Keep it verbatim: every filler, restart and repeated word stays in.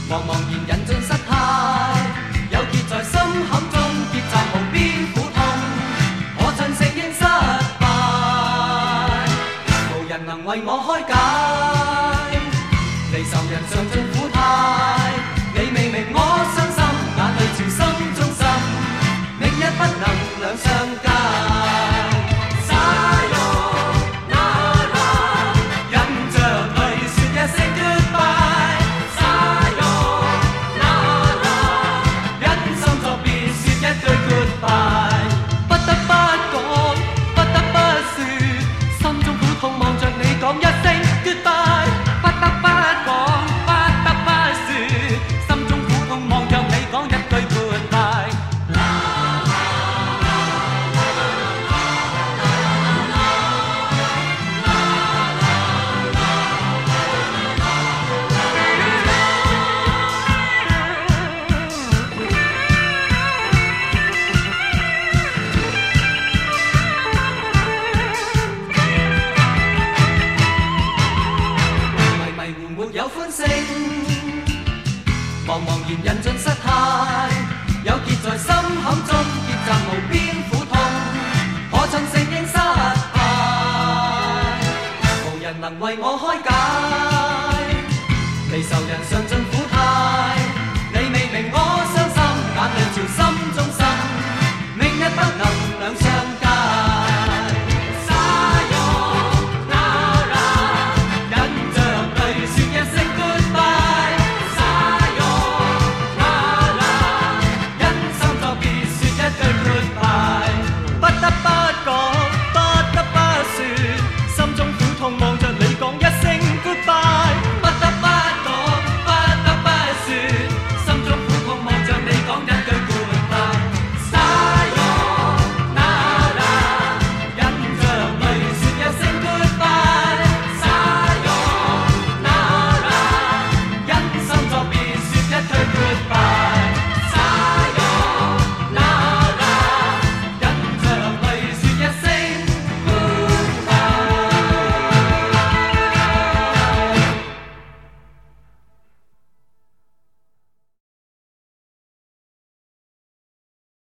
茫茫然引進失態，有結在心坎中，結集無邊苦痛，可盡承認失敗，無人能為我開解，離愁人嘗盡苦態，你未明我傷心，眼淚潮心中滲，明日不能兩相間。茫茫然引進失態，有結在心坎中，結集無邊苦痛，可盡承認失敗，無人能為我開解，離愁人嘗盡苦態，你未明我傷心，眼淚潮心。